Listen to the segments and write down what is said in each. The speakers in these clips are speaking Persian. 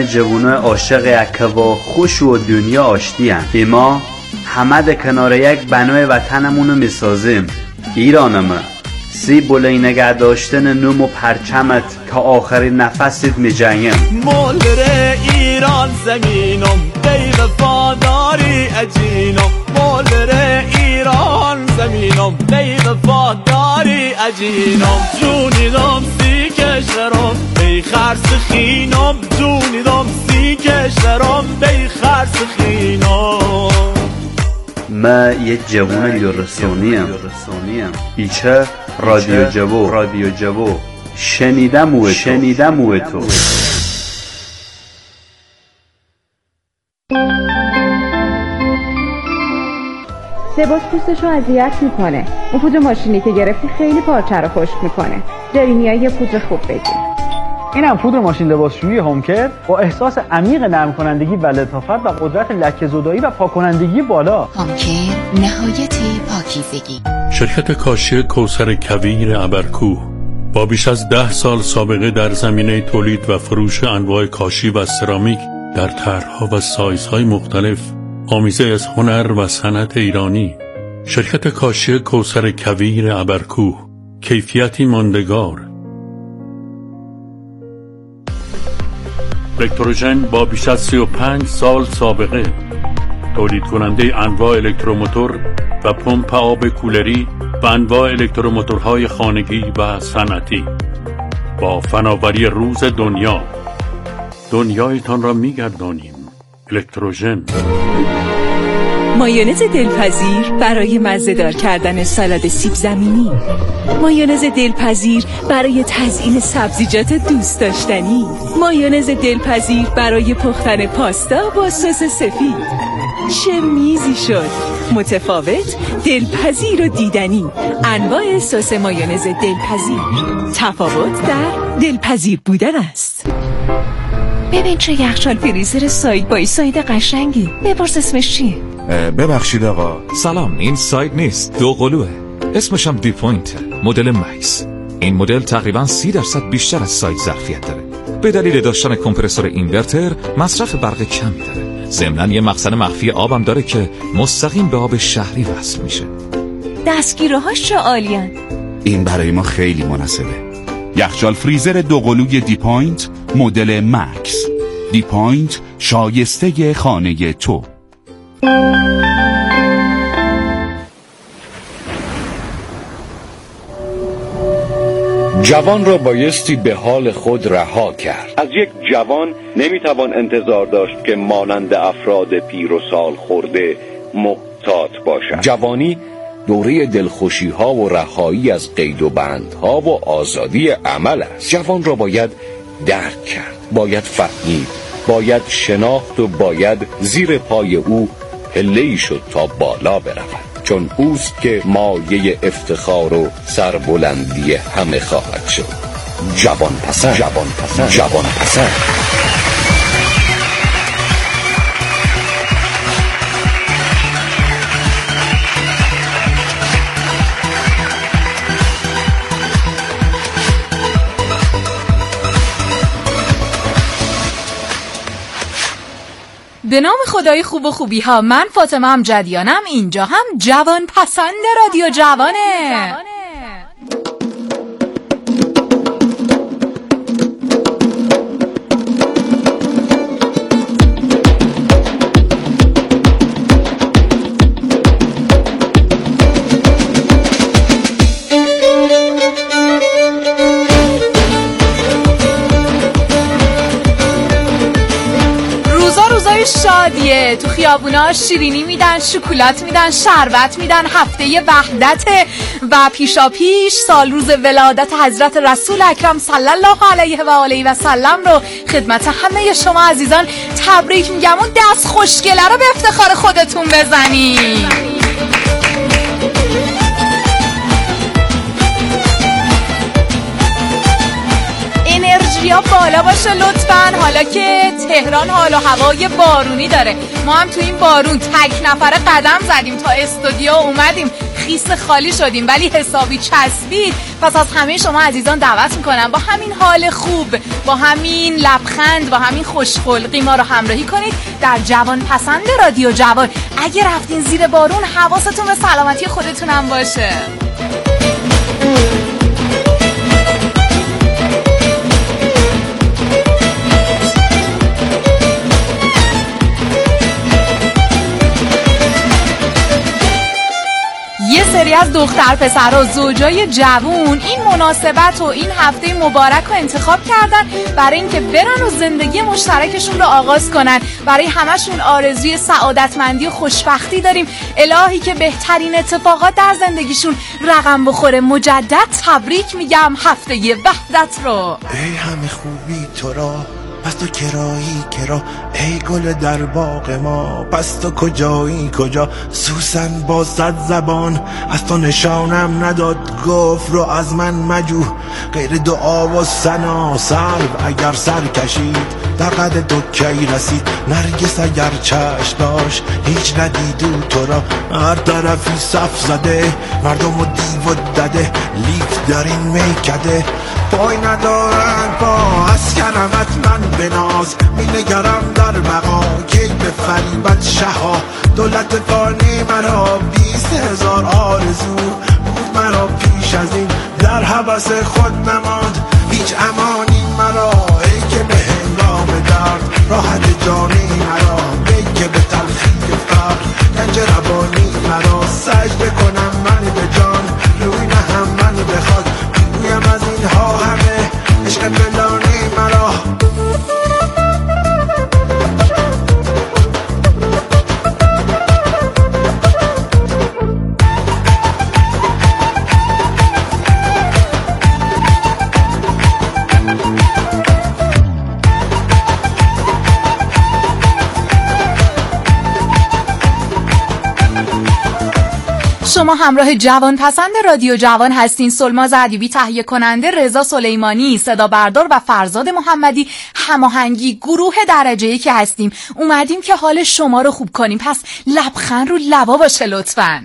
جوونه عاشق یکوا خوش و دنیا آشتیان. اما همه ده کنار یک بنای وطنمونو میسازیم. ایرانمه سی بولی نگه داشتن نوم و پرچمت تا آخرین نفست می جنگم. مولر ایران زمینم بی وفاداری اجینم. مولر ایران زمینم بی وفاداری اجینم. جونیدم سی کشورم بی خرس خینم. جونیدم سی کشورم بی خرس خینم. ما یه جوان لرسونیم. ایچه رادیو جوو شنیدم و تو. لباس پوستشو اذیت میکنه. اون پودر ماشینی که گرفتی خیلی پارچه رو خشک میکنه. جرینیا یه پودر خوب بگیر. اینم پودر ماشین لباسشویی هومکر با احساس عمیق نرم کنندگی و لطافت و قدرت لکه زدایی و پاک کنندگی بالا. هومکر نهایت پاکیزگی. شرکت کاشی کوثر کویر ابرکوه با بیش از 10 سال سابقه در زمینه تولید و فروش انواع کاشی و سرامیک در طرح‌ها و سایزهای مختلف، آمیزه از هنر و صنعت ایرانی. شرکت کاشی کوثر کویر ابرکوه، کیفیتی ماندگار. الکتروژن با بیش از 35 سال سابقه، تولید کننده انواع الکتروموتور و پمپ آب کولری و انواع الکتروموتورهای خانگی و صنعتی. با فناوری روز دنیایتان را می‌گردانیم. الکتروژن. مایونز دلپذیر برای مزه‌دار کردن سالاد سیب زمینی. مایونز دلپذیر برای تزیین سبزیجات دوست داشتنی. مایونز دلپذیر برای پختن پاستا با سس سفید. چه میزی شد، متفاوت، دلپذیر و دیدنی. انواع سس مایونز دلپذیر، تفاوت در دلپذیر بودن است. ببین چه یخچال فریزر ساید بای ساید قشنگی. بپرس اسمش چیه؟ ببخشید آقا. سلام، این ساید نیست، دو قلوه. اسمش هم دی پوینت، مدل مکس. این مدل تقریبا 30% بیشتر از ساید ظرفیت داره. به دلیل داشتن کمپرسور اینورتر مصرف برق کمی داره. ضمناً یه مخزن مخفی آبم داره که مستقیم به آب شهری وصل میشه. دستگیره‌هاش چه عالیان. این برای ما خیلی مناسبه. یخچال فریزر دو قلوی دی پوینت مدل مکس. دی پوینت، شایسته خانه تو. جوان را بایستی به حال خود رها کرد. از یک جوان نمیتوان انتظار داشت که مانند افراد پیر و سال خورده محتاط باشد. جوانی دوره دلخوشی ها و رهایی از قید و بندها و آزادی عمل است. جوان را باید درک کرد، باید فهمید، باید شناخت و باید زیر پای او پله‌ای شد تا بالا برود، چون اوست که مایه افتخار و سربلندی همه خواهد شد. جوان پسند. به نام خدای خوب و خوبی ها، من فاطمه امجدیانم. اینجا هم جوان پسند رادیو جوانه. شادیه، تو خیابونا شیرینی میدن، شکلات میدن، شربت میدن، هفته وحدت و پیشا پیش سال روز ولادت حضرت رسول اکرم صلی الله علیه و آله و سلم رو خدمت همه شما عزیزان تبریک میگم. اون دست خوشگله رو به افتخار خودتون بزنید. انرژیا بالا باشه لطفاً. حالا که تهران حال و هوای بارونی داره. ما هم تو این بارون تک نفره قدم زدیم تا استودیو اومدیم، خیس خالی شدیم ولی حسابی چسبید. پس از همه شما عزیزان دعوت میکنم با همین حال خوب، با همین لبخند، با همین خوشخلقی ما رو همراهی کنید در جوان پسند رادیو جوان. اگه رفتین زیر بارون حواستون به سلامتی خودتون هم باشه. یه سری از دختر پسرها زوجای جوون این مناسبت و این هفته مبارک رو انتخاب کردن برای اینکه برن و زندگی مشترکشون رو آغاز کنن. برای همشون آرزوی سعادتمندی و خوشبختی داریم. الهی که بهترین اتفاقات در زندگیشون رقم بخوره. مجدد تبریک میگم هفته وحدت رو. ای همه خوبی تو را، پس تو کرایی کرا، ای گل در باغ ما، پس تو کجایی کجا؟ سوسن با 100 زبان از تو نشانم نداد، گفت رو از من مجو غیر دعا و ثنا. سرو اگر سر کشید در قد تو کی رسید، نرگس اگر چشم داشت هیچ ندیدو تو را. هر طرفی صف زده مردم و دیو و دده، لیک در این میکده پای ندارن پا. از کلمت من بناز می نگرم در بقا، کی به فریبت شها دولت فانی مرا. 20,000 آرزو بود مرا پیش از این، در حبس خود نماند هیچ امانی مرا. ای که به هنگام درد راحت جانی مرا، ای که به تلخی فقر گنج ربانی مرا. سجده کنم من به جان روی نهم من بخواد، بگویم از اینها همه عشق بلانی مرا. شما همراه جوان پسند رادیو جوان هستین. سلماز ادیبی تهیه کننده، رضا سلیمانی صدا بردار و فرزاد محمدی هماهنگی. گروه درجه 1 هستیم، اومدیم که حال شما رو خوب کنیم. پس لبخند رو لبا باشه لطفاً.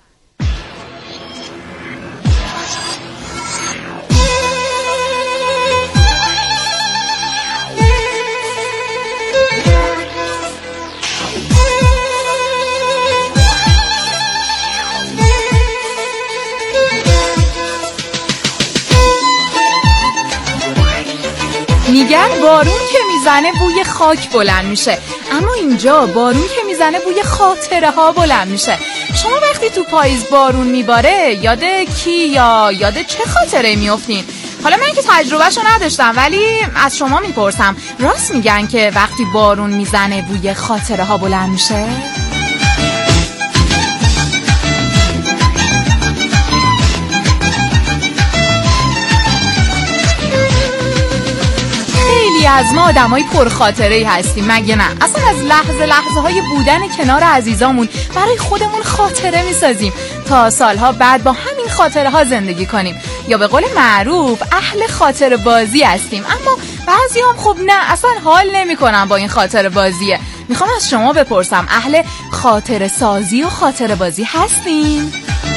میگن بارون که میزنه بوی خاک بلند میشه، اما اینجا بارون که میزنه بوی خاطره ها بلند میشه. شما وقتی تو پاییز بارون میباره یاد کی یا یاد چه خاطره میافتین؟ حالا من که تجربهشو نداشتم ولی از شما میپرسم، راست میگن که وقتی بارون میزنه بوی خاطره ها بلند میشه؟ از ما آدمای پرخاطره‌ای هستیم مگه نه؟ اصلا از لحظه های بودن کنار عزیزامون برای خودمون خاطره میسازیم تا سالها بعد با همین خاطره ها زندگی کنیم. یا به قول معروف اهل خاطره بازی هستیم. اما بعضی هم خب نه، اصلا حال نمی‌کنن با این خاطره بازیه. میخوام از شما بپرسم، اهل خاطره سازی و خاطره بازی هستین؟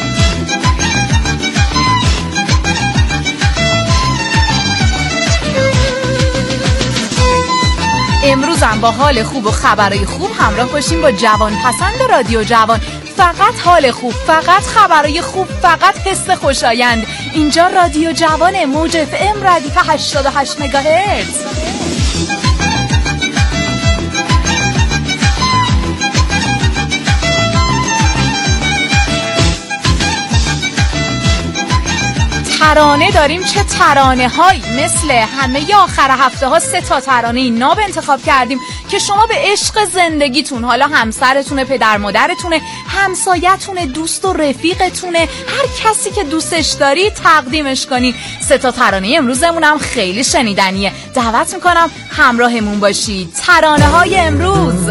امروز هم با حال خوب و خبرای خوب همراه باشیم با جوان پسند رادیو جوان. فقط حال خوب، فقط خبرای خوب، فقط حس خوشایند. اینجا رادیو جوان، موج FM ردیف 88 مگاهرتز. ترانه داریم، چه ترانه هایی. مثل همه آخر هفته ها 3 ترانه ناب انتخاب کردیم که شما به عشق زندگیتون، حالا همسرتونه، پدر مادرتونه، همسایتونه، دوست و رفیقتونه، هر کسی که دوستش داری تقدیمش کنین. 3 ترانه امروزمون هم خیلی شنیدنیه. دعوت میکنم همراهمون باشید. ترانه های امروز: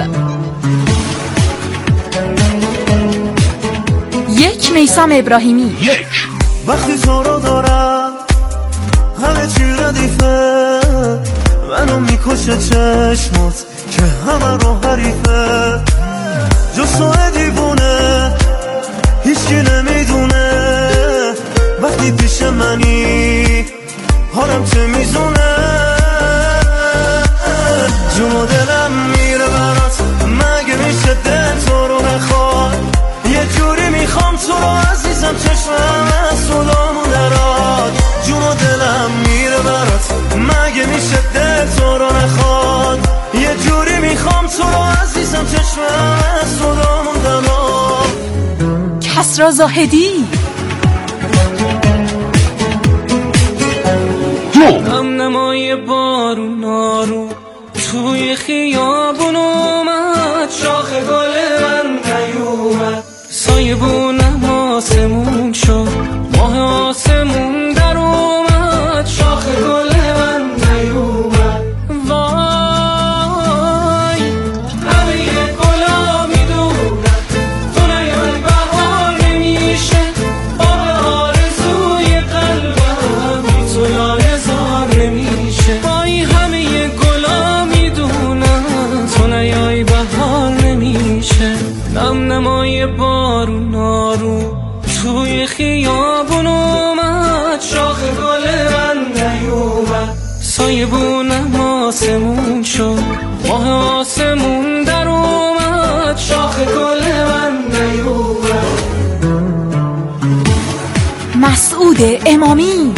1 میثم ابراهیمی. وقتی تو رو دارم همه چی ردیفه، منو میکشه چشمات که همه رو حریفه، جز تو دیوونه هیچکی نمیدونه وقتی پیش منی حالم چه میزونه. جون و دلم میره برات، مگه میشه دل تو رو نخواد؟ یه جوری میخوام تو رو عزیزم، چشمم از صدامون دراد. جون و دلم میره برات، مگه میشه دل تو رو نخواد؟ یه جوری میخوام تو رو عزیزم، چشمم از صدامون دراد. کسرا زاهدی. هم نمای بارون آروم توی خیابون اومد، شاخ گل من نیومد، سایبونم آسمون شد، ماه آسمون در اومد، شاخ گل من نیومد. وای همه گلا میدونن تو نیای بهار نمیشه، آه آرزوی قلبم بی تو لاله زار نمیشه. وای همه گلا میدونن تو نیای بهار نمیشه. نم نمای بارون آروم توی خیابون اومد، شاخ گل من نیومد، سایبونم آسمون شد، ماه آسمون در اومد، شاخ گل من نیومد. مسعود امامی.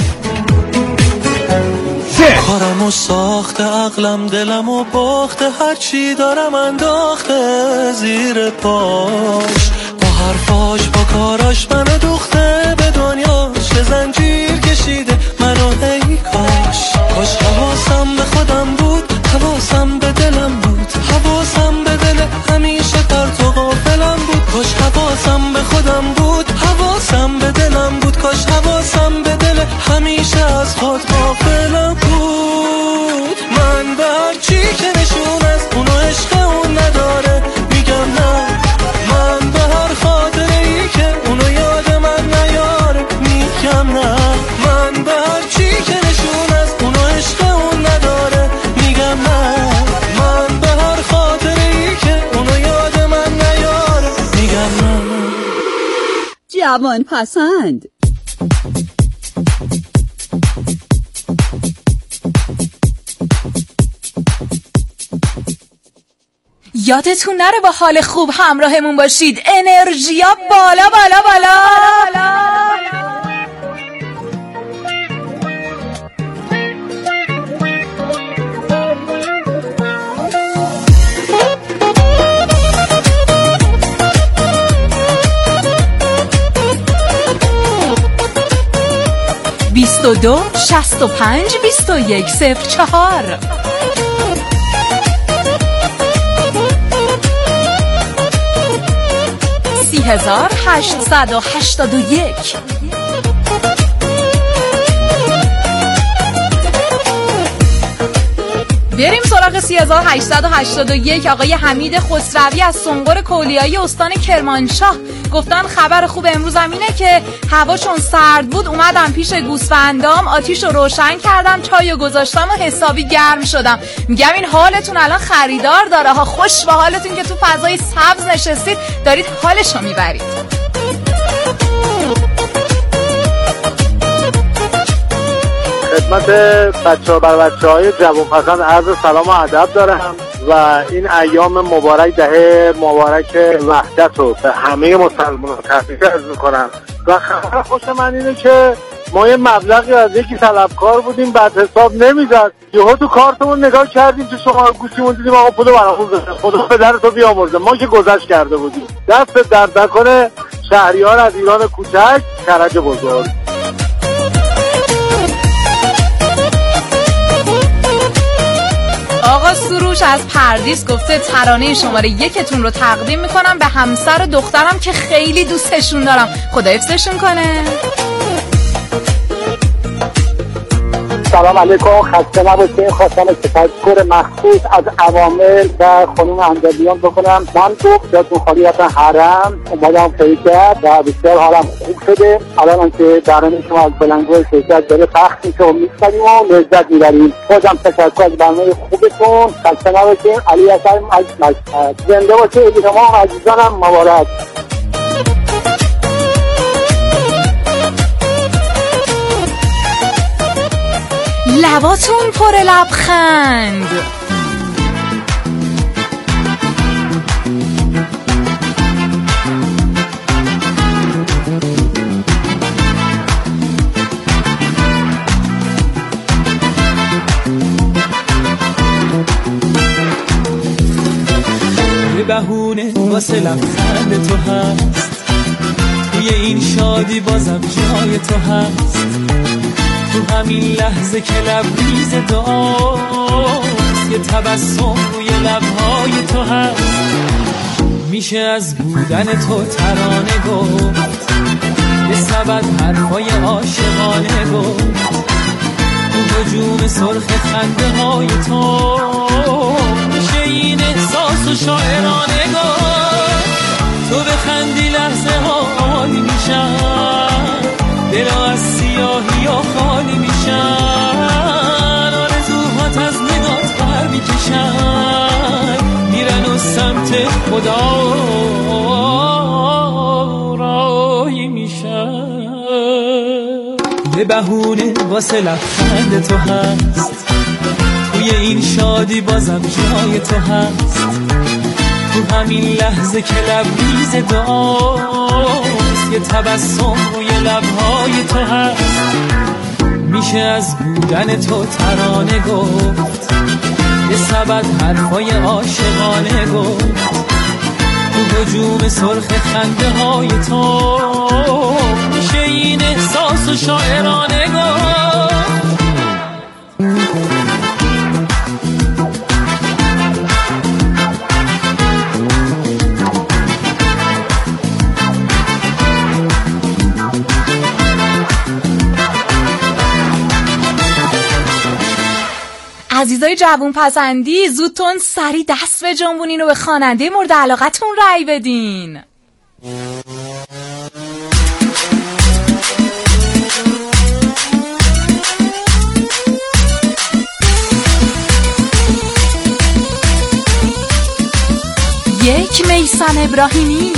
کارمو ساخته، عقلم دلمو باخته، هرچی دارم انداخته زیر پاش، با حرفاش با کاراش منو دوخته، به دنیاش زنجیر کشیده منو ای کاش. کاش حواسم به خودم بود، حواسم به دلم بود، حواسم به دل همیشه پرت و غافلم بود. کاش حواسم به خودم بود، حواسم به دلم بود، کاش حواسم به دل همیشه از خود غافلم بود. من به هر چی که نشون از اونو عشق اون نداره میگم نه، من به هر خاطره ای که اونو یاد من نیاره میگم نه، من به هر چی که نشون از اونو عشق اون نداره میگم نه، من به هر خاطره ای که اونو یاد من نیاره میگم نه. جوان پسند. یادتون نره با حال خوب همراهمون باشید. انرژیا بالا بالا بالا. 22 65 21 04 3881. بریم سراغ 3881. آقای حمید خسروی از سنقر کولیایی استان کرمانشاه گفتن خبر خوب امروز هم اینه که هوا چون سرد بود اومدم پیش گوسفندام، آتیش رو روشن کردم، چایو گذاشتم و حسابی گرم شدم. میگم این حالتون الان خریدار داره ها. خوش به حالتون که تو فضای سبز نشستید دارید حالشو میبرید. خدمت بچه‌های جوانپسند عرض سلام و ادب دارم و این ایام مبارک، دهه مبارک وحدت رو به همه مسلمانان تبریک عرض می‌کنم. و خبر خوش من اینه که ما یه مبلغی از یکی طلبکار بودیم، بعد حساب نمی‌زد، یهو تو کارتمون نگاه کردیم، تو شما گوشیمون دیدیم آقا پول برامون بده. خدا پدرتو بیامرزه، ما که گذشت کرده بودیم. دست درد نکنه شهریار از ایران کوچک، کرج بزرگ. آقا سروش از پردیس گفته ترانه شماره 1 رو تقدیم میکنم به همسر و دخترم که خیلی دوستشون دارم، خدا حفظشون کنه. سلام علیکم، خسته نباشید. خواستم تشکر مخصوص از عوامل و خانم اندلیان بکنم. من یادتون خالی رفتن حرم اومدم پیکر و بسیار حالم خوب شده. الان که برنامه شما از بلندگوی شرکت داره پخش میشه و میشنویم و لذت میبریم. بازم تشکر از برنامه خوبتون. خسته نباشین. علی حسن از مشهد. زنده باشه تمام عزیزانم. مبارک. لباتون پر لبخند. به بهونه واسه لبخند تو هست، توی این شادی بازم جای تو هست، تو همین لحظه که لبریز دعاست، یه تبسم روی لبهای تو هست، میشه از بودن تو ترانه گفت، یه سبد حرفای عاشقانه گفت، تو هجوم سرخ خنده های تو میشه این احساس و شاعرانه گفت، تو بخندی لحظه ها عالی میشن، دلا از سیاهی ها خالی میشن، آرزوهات از نگات بر میکشن، میرن و سمت خدا راهی میشن. به بهونه واسه لبخند تو هست، توی این شادی بازم جای تو هست، تو همین لحظه که لبریز دعاست، یه تبسم روی لبهای تو هست، میشه از بودن تو ترانه گفت، یه سبد حرفای عاشقانه گفت، تو هجوم سرخ خنده های تو میشه این احساس و شاعرانه گفت. عزیزای جوون پسندی، زودتون سری دست به جنبونین و به خواننده مورد علاقتون رأی بدین. یک میثم ابراهیمی،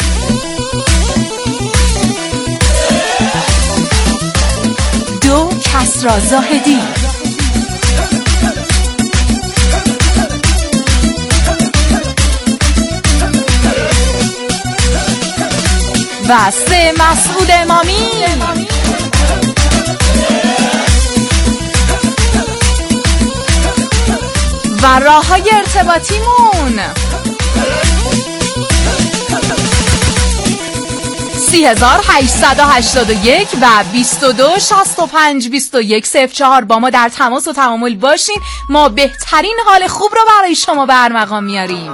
دو کسری زاهدی، و سه مسعود امامی. و راه‌های ارتباطیمون 3881 و 22 65 21 04 با ما در تماس و تعامل باشین. ما بهترین حال خوب رو برای شما به ارمغان میاریم.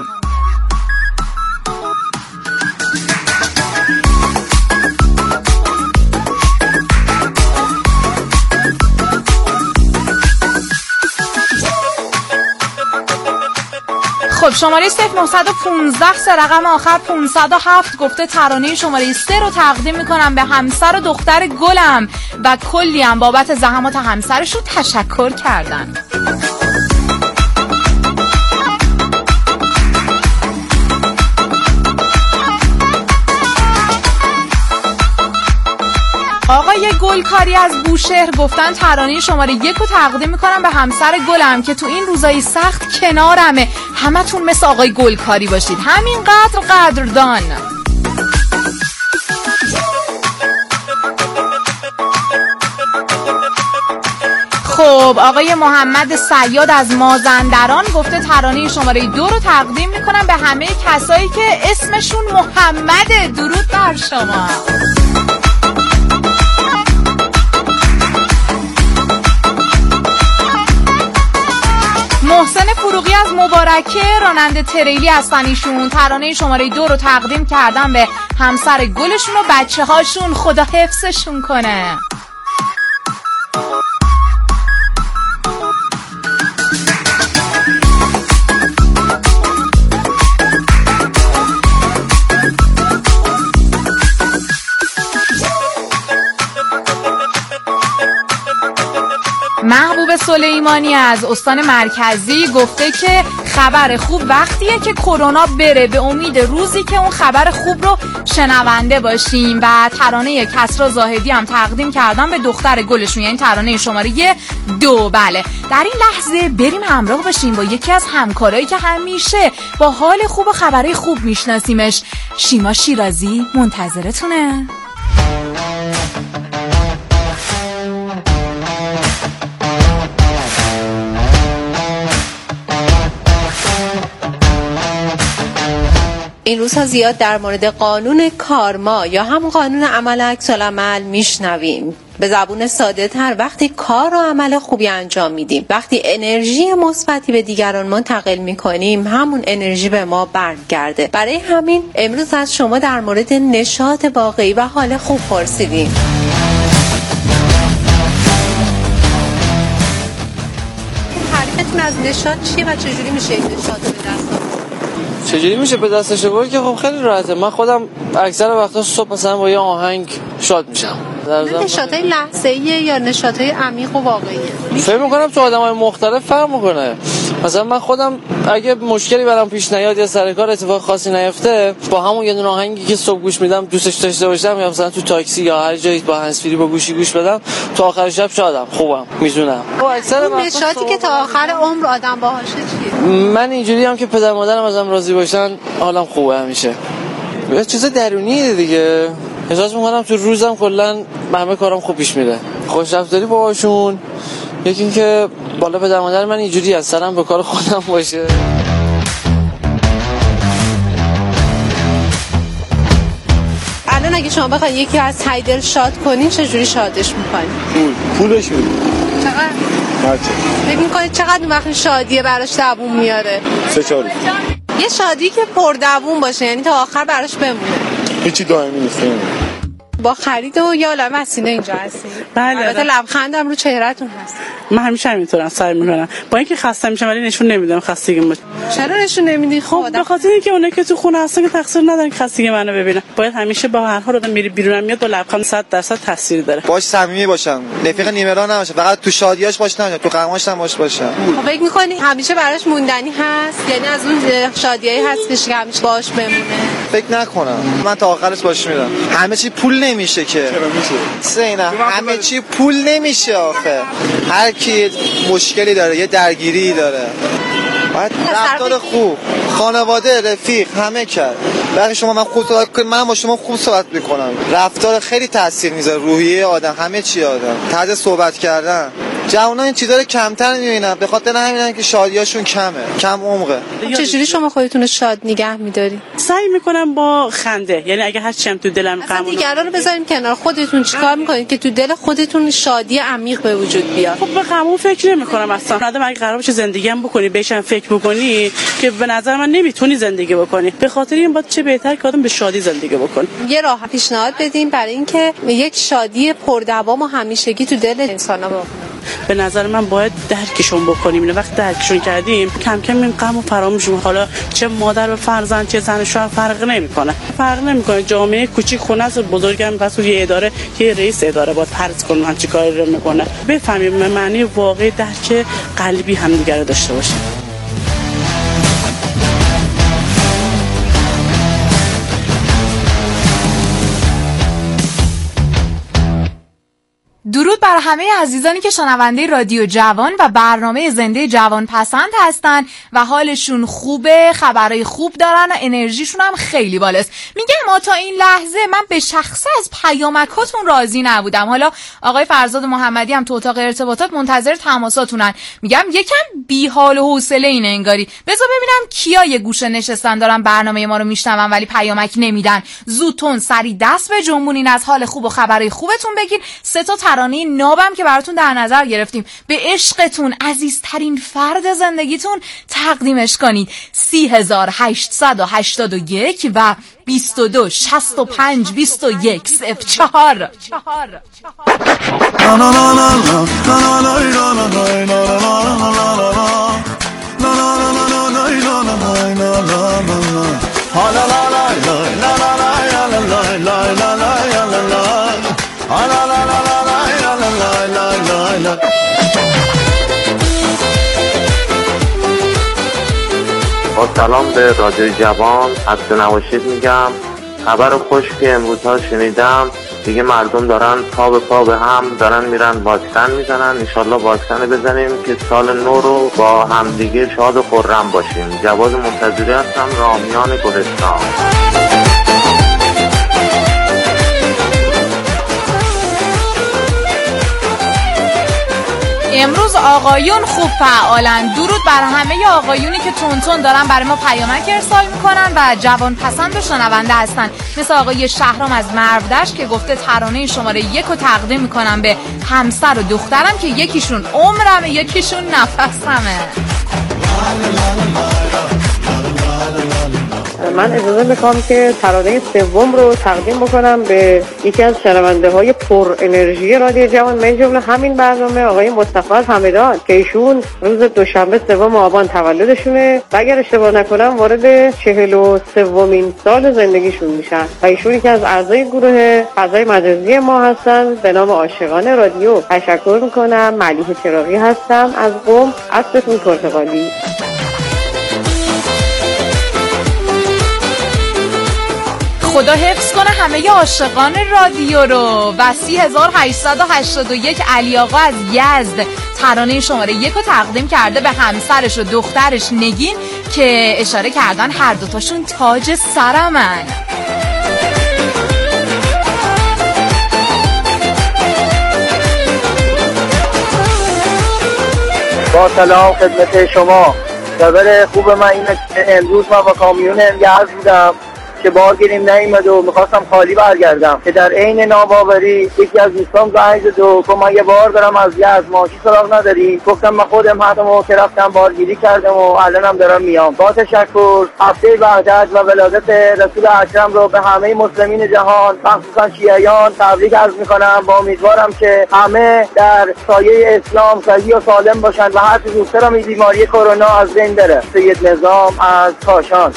خب شماره 0915 سه رقم آخر 507 گفته ترانه شماره 3 رو تقدیم میکنم به همسر و دختر گلم و کلی هم بابت زحمات همسرشون تشکر کردن. آقای گلکاری از بوشهر گفتن ترانه شماره 1 رو تقدیم میکنم به همسر گلم که تو این روزای سخت کنارمه. همتون مثل آقای گلکاری باشید، همینقدر قدردان. خب آقای محمد صیاد از مازندران گفته ترانه شماره 2 رو تقدیم میکنم به همه کسایی که اسمشون محمده. درود بر شما. محسن فروغی از مبارکه راننده تریلی هستن ایشون. ترانه شماره 2 رو تقدیم کردم به همسر گلشون و بچه هاشون. خدا حفظشون کنه. سلیمانی از استان مرکزی گفته که خبر خوب وقتیه که کرونا بره، به امید روزی که اون خبر خوب رو شنونده باشیم. و ترانه کسرا زاهدی هم تقدیم کردم به دختر گلشون، یعنی ترانه شماره 2. بله، در این لحظه بریم همراه باشیم با یکی از همکارایی که همیشه با حال خوب و خبرهای خوب میشناسیمش. شیما شیرازی منتظرتونه. این روزها زیاد در مورد قانون کارما یا هم قانون عمل عکس العمل میشنویم. به زبون ساده تر، وقتی کار و عمل خوبی انجام میدیم، وقتی انرژی مثبتی به دیگران منتقل میکنیم، همون انرژی به ما برمیگرده. برای همین امروز از شما در مورد نشاط واقعی و حال خوب پرسیدیم. تعریفتون از نشاط چیه و چجوری میشه این نشاط رو به دست آورد؟ چجوری میشه به دستش آورد که خب خیلی راحته. من خودم اکثر وقتا صبح مثلا با یه آهنگ شاد میشم. نشاطای لحظه‌ایه یا نشاطای عمیق و واقعیه؟ فکر میکنم تو آدمای مختلف فرق میکنه. مثلا من خودم اگه مشکلی برام پیش نیاد یا سر کار اتفاق خاصی نیفته، با همون یه دونه آهنگی که صبح گوش میدم دوستش داشته باشم، یا مثلا تو تاکسی یا هر جایی با هندزفری با گوشی گوش بدم، تا آخر شب شادم، خوبم، میزونم. اون نشاطی که تا آخر عمر آدم باهاشه چیه؟ من اینجوری هم که پدر مادرم ازم راضی باشن حالم خوبه همیشه. یه چیز درونیه دیگه. احساس میکنم تو روزم کلا همه کارم خوب پیش میره. خوشرفتاری باهاشون. یکی این که بالا پدر مادر من اینجوری از سرم به کار خودم باشه. الان اگه شما بخواید یکی از تایدل شاد کنین چجوری شادش میکنین؟ پولش میدین. چقدر؟ فکر میکنید چقدر وقتی شادیه براش دووم میاره؟ 3-4 یه شادی که پر دووم باشه، یعنی تا آخر براش بمونه. هیچی دائمی نیست. با خرید و یا لب مسینه اینجا هستی؟ بله. البته لبخندم رو چهرهتون هست. من همیشه همینطورم، سعی میکنم با اینکه خسته میشم ولی نشون نمیدم خستگیمو. چرا نشون نمیدی؟ خب به خاطر اینکه اونایی که تو خونه هستن که تقصیر ندارن که خستگی منو ببینن. باید همیشه با هر حال آدم میری بیرونم میاد با لبخند 100% تاثیر داره. باش صمیمی باشم، رفیق نیمه‌راه نباشه، فقط تو شادیاش باش نباشه، تو غماش هم باش باشه. خب فکر می‌کنی همیشه براش موندنی هست؟ یعنی از اون شادیایی هست که همیشه باش بمونه؟ فکر نکنم. من تا آخرش باش میرم. همه چی پول نمیشه که. سینا همه چی پول نمیشه آخه. هر کی مشکلی داره، یه درگیری داره. باید رفتار خوب، خانواده، رفیق، همه کرد. برای شما من خوب صحبت کنم، من با شما خوب صحبت میکنم. رفتار خیلی تاثیر میذاره روحیه آدم، همه چی آدم. طرز صحبت کردن. جوونا این چیزا رو کمتر میبینن، به خاطر همینن که شادیاشون کم عمقه. چجوری شما خودتون رو شاد نگه می‌داری؟ سعی میکنم با خنده، یعنی اگه هر چیم تو دلم غم دیگران رو بذاریم کنار، خودتون چیکار میکنید که تو دل خودتون شادی عمیق به وجود بیاد؟ خب به غمو فکر نمی‌کنم اصلا. آدم اگه قرار باشه زندگی هم بکنی، بهشم فکر بکنی که به نظر من نمیتونی زندگی بکنی. به خاطر این باید چه بهتر که آدم به شادی زندگی بکنه. یه راه پیشنهاد بدیم برای اینکه یک شادی پردوام و همیشگی تو دل انسانا باشه. به نظر من باید درکشون بکنیم. اینو وقت درکشون کردیم کم کم این غم و فراموش می‌کنیم. حالا چه مادر و فرزند چه زن و شوهر فرق نمیکنه. جامعه کوچیک خونه است، بزرگم مسئول یه اداره، یه رئیس اداره باید فرض کنه هم چی کاری رو میکنه. بفهمیم معنی واقعی درک قلبی هم دیگه رو داشته باشیم. درود بر همه عزیزانی که شنونده رادیو جوان و برنامه زنده جوان پسند هستن و حالشون خوبه، خبرای خوب دارن و انرژیشون هم خیلی بالاست. میگم ما تا این لحظه من به شخصه از پیامکاتون راضی نبودم. حالا آقای فرزاد محمدی هم تو اتاق ارتباطات منتظر تماساتونن. میگم یکم بی حال و حوصله اینه انگاری. بذار ببینم کیا یه گوشه نشستن دارن برنامه ما رو میشنون ولی پیامک نمیدن. زودتون سری دست به جنبونین، از حال خوب و خبرای خوبتون بگین. 3 تا ترانه نابم که براتون در نظر گرفتیم به عشقتون، عزیزترین فرد زندگیتون تقدیمش کنید. 3881 و 22 65 21 04. سلام به رادیو جوان، خسته نباشید میگم. خبر خوش که امروزها شنیدم دیگه مردم دارن پا به پا به هم دارن میرن واکسن میزنن. انشالله واکسن بزنیم که سال نو رو با همدیگه شاد و خرم باشیم. جواد منتظری هستم، رامیان گلستان. امروز آقایون خوب فعالن. درود بر همه آقایونی که تونتون دارن برای ما پیامک ارسال میکنن و جوان پسند و شنونده هستن، مثل آقای شهرام از مرودشت که گفته ترانه شماره 1 رو تقدیم میکنم به همسر و دخترم که یکیشون عمرمه یکیشون نفسمه. من اجازه میخوام که ترانه سوم رو تقدیم بکنم به یکی از شنونده های پر انرژی رادیو جوان، من جمله همین برنامه، آقای مصطفی همدان که ایشون روز دوشنبه 3 آبان تولدشونه و اگر اشتباه نکنم وارد 43مین سال زندگیشون میشن و ایشون یکی از اعضای گروه فضای مجازی ما هستن به نام عاشقان رادیو. تشکر میکنم. ملیح چراغی هستم از قم، اسبتون پرتغالی. خدا حفظ کنه همه عاشقان رادیو رو. و 3881 علی آقا از یزد ترانه شماره 1 رو تقدیم کرده به همسرش و دخترش نگین که اشاره کردن هر دوتاشون تاج سرمن. با سلام خدمت شما. خبر خوب من اینه که امروز من با کامیون یزد بودم که بار گیریم نیومد و میخواستم خالی برگردم که در عین ناباوری یکی از دوستان زنگ زد و گفت من یه بار دارم از یزد، ماشین سراغ نداری؟ گفتم من خودم هستم که رفتم بارگیری کردم و الانم دارم میام. با تشکر. هفته وحدت و ولادت رسول اکرم رو به همه مسلمین جهان مخصوصا شیعیان تبریک عرض میکنم. با امیدوارم که همه در سایه اسلام صحیح و سالم باشن و هر چه زودتر این بیماری کرونا از بین بره. سید نظام از کاشان.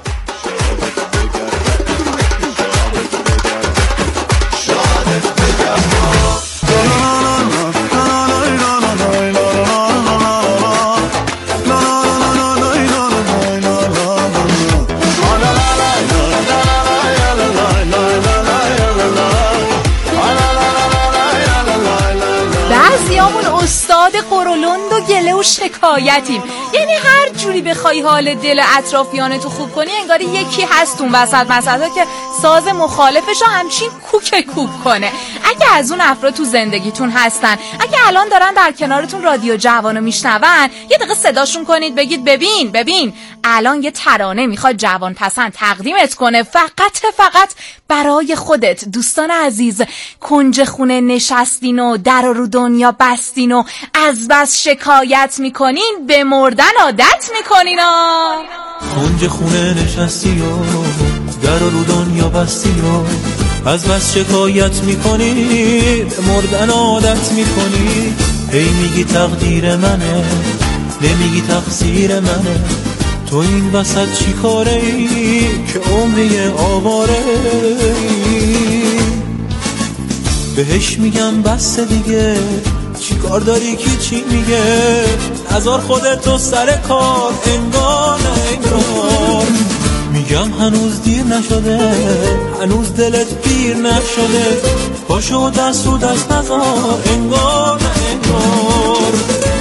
استاد قرولند و گله و شکایتیم، یعنی هر جوری بخوای حال دل اطرافیانتو خوب کنی انگاری یکی هست اون وسط مثلا که ساز مخالفشو همچین کوک کنه. اگه از اون افراد تو زندگیتون هستن، اگه الان دارن در کنارتون رادیو جوانو میشنون، یه دقیقه صداشون کنید، بگید ببین الان یه ترانه میخواد جوان پسند تقدیمت کنه، فقط برای خودت. دوستان عزیز، کنج خونه نشستین و در رو دنیا بستین و از بس شکایت میکنین، به مردن عادت میکنین. کنج خونه نشستی و در رو دنیا بستی و از بس شکایت میکنی، به مردن عادت میکنی. هی میگی تقدیر منه، نمیگی تقصیر منه. تو این وسط چی کاره ای که عمری آواره ای؟ بهش میگم بس دیگه، چی کار داری که چی میگه؟ نذار خودتو سر کار، انگار نه انگار. میگم هنوز دیر نشده، هنوز دلت پیر نشده. پاشو دست رو دست نذار، انگار نه انگار.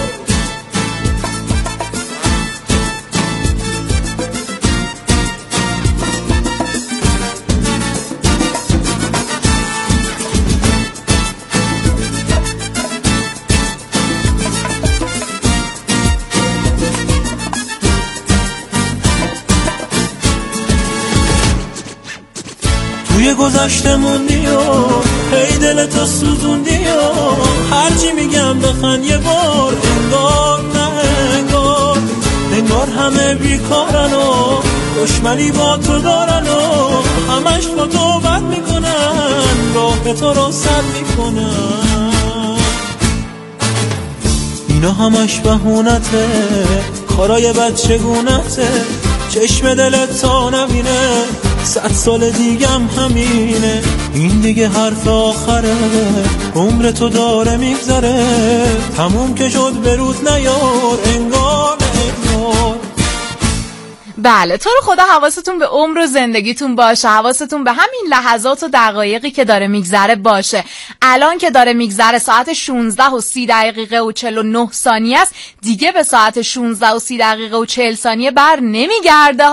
توی گذشته موندی و هی دلتو سوزوندی و هرچی میگم بخند یه بار، انگار نه انگار. انگار همه بیکارن و دشمنی با تو دارن و همش با تو بد میکنن، راه تو رو سد میکنن. اینا همش بهونته، کارای بد چگونته. چشم دلت تا نبینه، 100 سال دیگم همینه. این دیگه حرف آخره، عمر تو داره میگذره. تموم که شد برود نیار، انگار انگار. بله تو رو خدا حواستون به عمر و زندگیتون باشه، حواستون به همین لحظات و دقایقی که داره میگذره باشه. الان که داره میگذره ساعت 16:30 و 49 ثانیه است، دیگه به ساعت 16:30 و 40 ثانیه بر نمیگرده.